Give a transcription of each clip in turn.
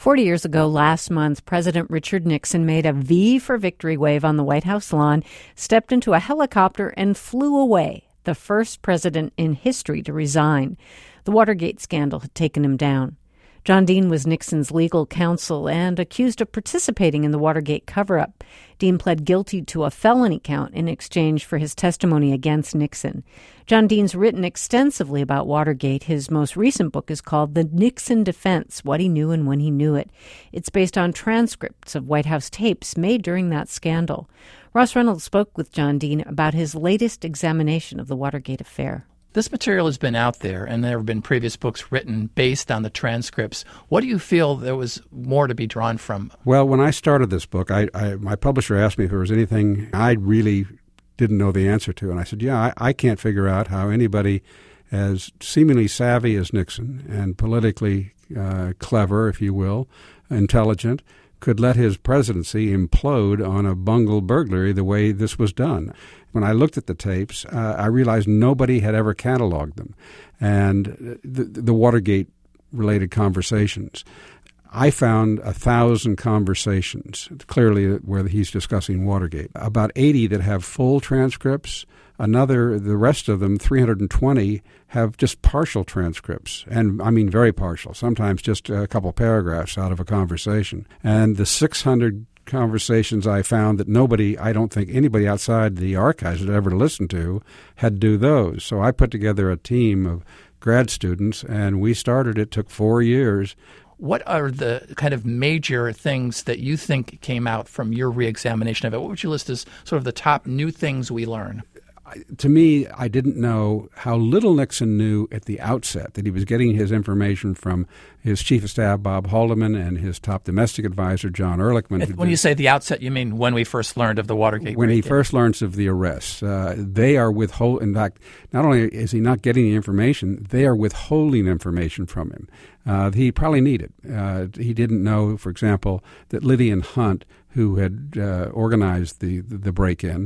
40 years ago last month, President Richard Nixon made a V for victory wave on the White House lawn, stepped into a helicopter, and flew away, the first president in history to resign. The Watergate scandal had taken him down. John Dean was Nixon's legal counsel and accused of participating in the Watergate cover-up. Dean pled guilty to a felony count in exchange for his testimony against Nixon. John Dean's written extensively about Watergate. His most recent book is called The Nixon Defense: What He Knew and When He Knew It. It's based on transcripts of White House tapes made during that scandal. Ross Reynolds spoke with John Dean about his latest examination of the Watergate affair. This material has been out there, and there have been previous books written based on the transcripts. What do you feel there was more to be drawn from? Well, when I started this book, my publisher asked me if there was anything I really didn't know the answer to. And I said, I can't figure out how anybody as seemingly savvy as Nixon and politically clever, if you will, intelligent, could let his presidency implode on a bungled burglary the way this was done. When I looked at the tapes, I realized nobody had ever cataloged them. And the Watergate-related conversations, I found 1,000 conversations, clearly where he's discussing Watergate. About 80 that have full transcripts. The rest of them, 320, have just partial transcripts. And I mean very partial, sometimes just a couple paragraphs out of a conversation. And the 600 conversations I found that I don't think anybody outside the archives had ever listened to, had do those. So I put together a team of grad students, and we started. It took 4 years. What are the kind of major things that you think came out from your reexamination of it? What would you list as sort of the top new things we learn? To me, I didn't know how little Nixon knew at the outset, that he was getting his information from his chief of staff, Bob Haldeman, and his top domestic advisor, John Ehrlichman. When you say the outset, you mean when we first learned of the Watergate? When he first learns of the arrests. They are withholding. In fact, not only is he not getting the information, they are withholding information from him. He probably needed. He didn't know, for example, that Liddy and Hunt, who had organized the break-in,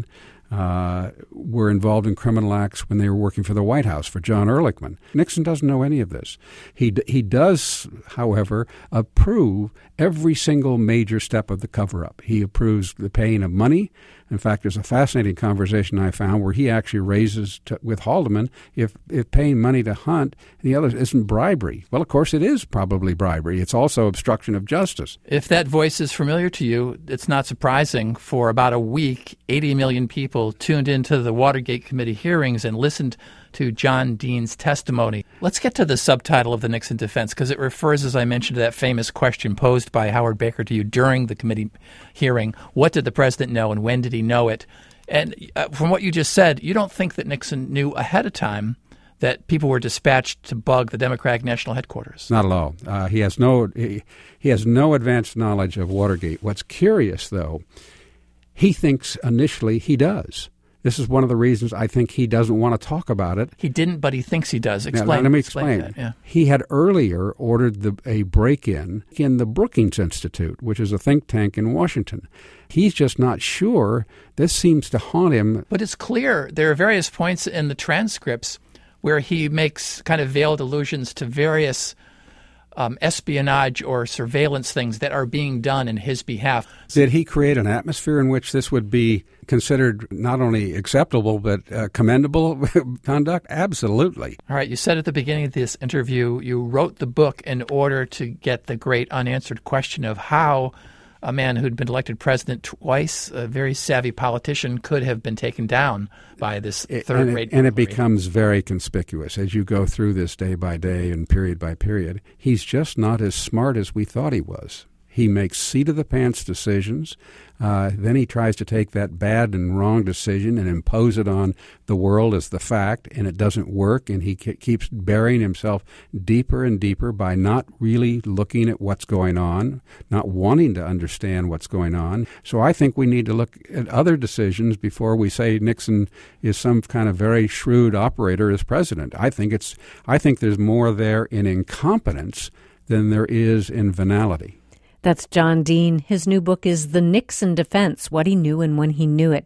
were involved in criminal acts when they were working for the White House, for John Ehrlichman. Nixon doesn't know any of this. He does, however, approve every single major step of the cover-up. He approves the paying of money. In fact, there's a fascinating conversation I found where he actually raises with Haldeman if paying money to Hunt and the others isn't bribery. Well, of course, it is probably bribery. It's also obstruction of justice. If that voice is familiar to you, it's not surprising. For about a week, 80 million people tuned into the Watergate Committee hearings and listened to John Dean's testimony. Let's get to the subtitle of the Nixon defense, because it refers, as I mentioned, to that famous question posed by Howard Baker to you during the committee hearing. What did the president know, and when did he know it? And from what you just said, you don't think that Nixon knew ahead of time that people were dispatched to bug the Democratic National Headquarters? Not at all. He has no advanced knowledge of Watergate. What's curious, though, he thinks initially he does. This is one of the reasons I think he doesn't want to talk about it. He didn't, but he thinks he does. Explain. Now, let me explain. That, yeah. He had earlier ordered a break-in in the Brookings Institute, which is a think tank in Washington. He's just not sure. This seems to haunt him. But it's clear there are various points in the transcripts where he makes kind of veiled allusions to various espionage or surveillance things that are being done in his behalf. Did he create an atmosphere in which this would be considered not only acceptable but commendable conduct? Absolutely. All right. You said at the beginning of this interview you wrote the book in order to get the great unanswered question of how a man who'd been elected president twice, a very savvy politician, could have been taken down by this third-rate. And it becomes very conspicuous as you go through this day by day and period by period. He's just not as smart as we thought he was. He makes seat-of-the-pants decisions. Then he tries to take that bad and wrong decision and impose it on the world as the fact, and it doesn't work, and he keeps burying himself deeper and deeper by not really looking at what's going on, not wanting to understand what's going on. So I think we need to look at other decisions before we say Nixon is some kind of very shrewd operator as president. I think there's more there in incompetence than there is in venality. That's John Dean. His new book is The Nixon Defense: What He Knew and When He Knew It.